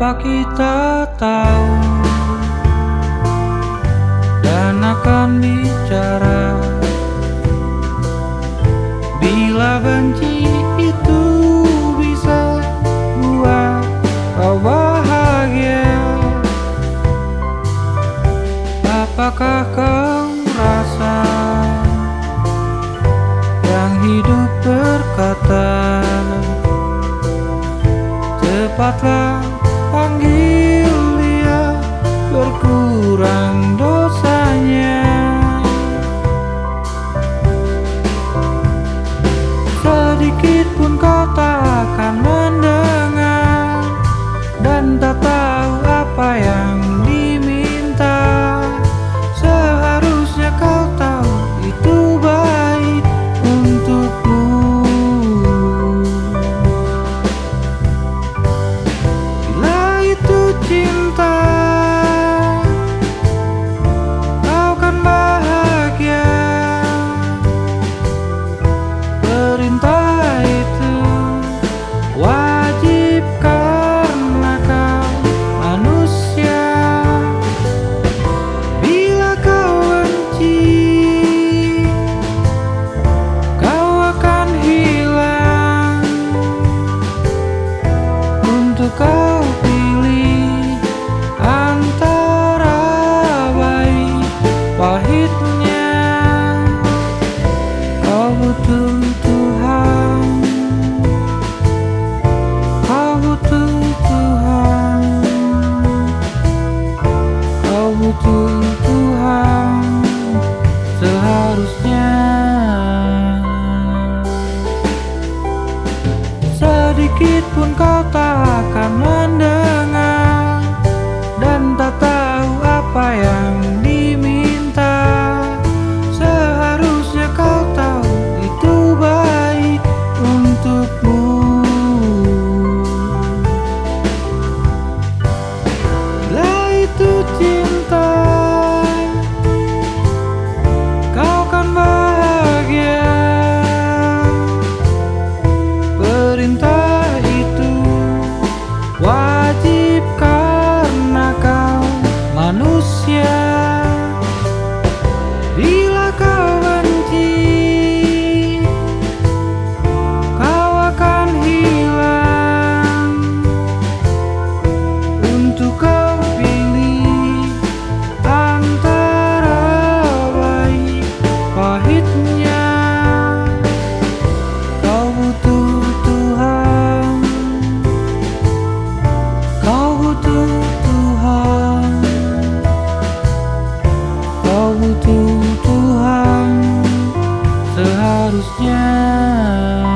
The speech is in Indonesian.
Apa kita tahu dan akan bicara bila benci itu bisa buat kau bahagia? Apakah kau rasa yang hidup berkata, cepatlah panggil dia, berkurang dosanya. Sedikit pun kau tak akan mendengar dan tak tahu apa yang diminta. Seharusnya kau tahu itu baik untukmu. Bila itu cinta, kau kan bahagia. Perintah itu wajib karena kau manusia. Bila kau benci, kau akan hilang. Untuk kau pilih antara baik pahitnya. Kau butuh Tuhan, kau butuh Tuhan, kau butuh Tuhan seharusnya. Sedikit pun kau tak akan mendengar dan tak tahu apa yang diminta. Seharusnya kau tahu itu baik untukmu. Bila itu cinta, kau kan bahagia. Perintah itu wajib karena kau manusia. Bila kau benci, kau akan hilang. Untuk kau pilih antara baik pahitnya. Kau butuh Tuhan, kau butuh Tuhan, kau butuh Tuhan seharusnya.